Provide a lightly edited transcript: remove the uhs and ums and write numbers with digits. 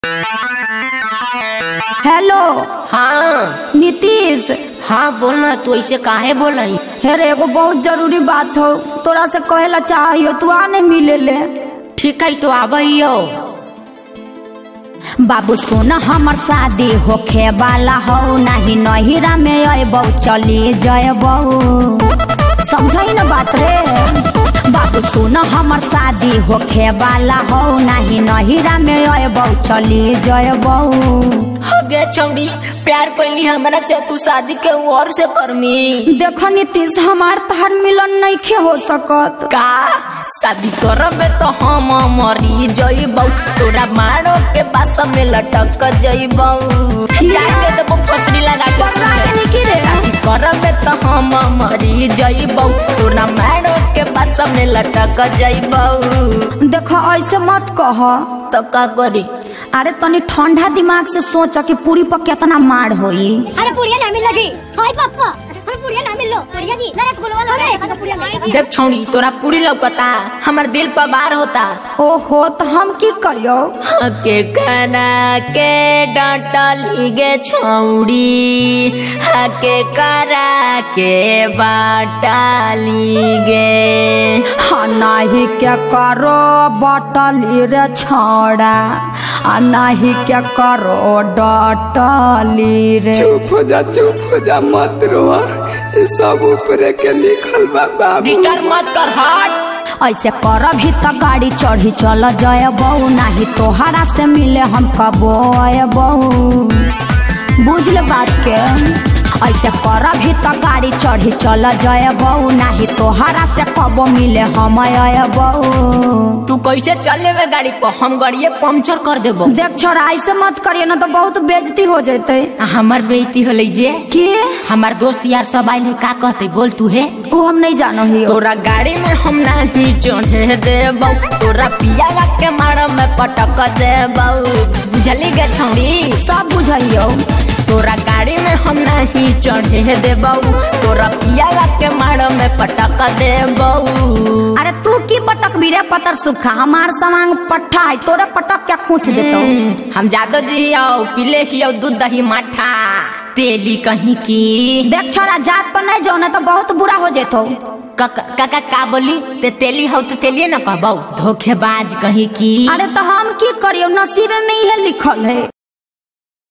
Hello. हाँ नीतीश। हाँ बोलना, तू ऐसे काहे बोल रही? हेरे एगो बहुत जरूरी बात हो, तोरा से कहेला चाहिए, तू आ नहीं मिले ले। ठीक है तो आबहियो। बाबू सोना हमर शादी होखे वाला हो, नहीं नहिरा में अबौ चली जयबौ, समझई न बात रे। बाबू सोना हमर शादी होखे वाला हो, नहीं नहिरा में अबौ चली जयबौ। गे छौड़ी, प्यार कैली हमरा से, तू शादी के और से करमी। देखो नीतीश, हमार तहार मिलन नहीं हो सकत। का शादी करबे तो हम मरी जइबौ, तोरा मारो के पास में लटक जइबौ। जाके तो फसरी लगा के शादी करबे तो हम मरी जइबौ, तोरा मारो के पास में लटक जइबौ। देखो ऐसे मत कह। तो का करी? अरे तनी ठंडा दिमाग से सोच कि पूरी पर कितना मार होई। अरे पुड़िया ना मिल लगी। हाय पापा, अरे पुड़िया ना मिल लो। पुड़िया जी ना रसगुल्ला लो रे, तो पुड़िया मिल। देख छौड़ी, तोरा पूरी लौकता, हमर दिल पर बार होता। ओहो, तो हम की करियो? हके करा के डांटली गे छौड़ी, हके करा के बाटली गे। हाँ नहीं क्या करो बटली रे छौड़ा, नहीं क्या करो डटली रे। चुप हो जा मत रो, ये सब ऊपर के लिखल बा बाबू। डिस्टर्ब मत कर, हट। ऐसे कर भी तो गाड़ी चढ़ी चल जयबौ, नहीं तोहरा से मिले हम कबो अयबौ, बुझ ले बात के। ऐसे कर भी तो गाड़ी चढ़ी चल जयबौ, नहीं तोहरा से कबो मिले हम अयबौ। तू कैसे चले वे गाड़ी पर? हम गाड़िए पंचर कर देबो। देख छोरा, ऐसे मत करिए ना तो बहुत बेइज्जती हो जैते। हमार बेइज्जती होले जे के? हमार दोस्त यार सब आइल है, का कहते बोल तू है? वो हम नहीं जानो ही। तोरा गाड़ी में हम नहीं चढ़े देबौ, तोरा पिया के मार में पटक देबौ, बुझली गे छौड़ी? सब बुझाइयो। तोरा गाड़ी में हम नहीं चढ़े देबौ, तोरा पिया के मार में पटक देबौ। अरे तू की पटक भी रे पतर सुखा, हमार सामान पट्ठा है, तोरा पटक क्या पूछ देतो? हम जादो जी आओ पीले ही दूध दही माठा तेली कहीं की। देख छोरा, जात पर नहीं जाओ ना तो बहुत बुरा हो जेतो। काका का बोली? ते तेली हो तो तेलिए न कहबौ, धोखेबाज कहीं की। अरे तो हम की करियो, नसीबे में यह लिखल है।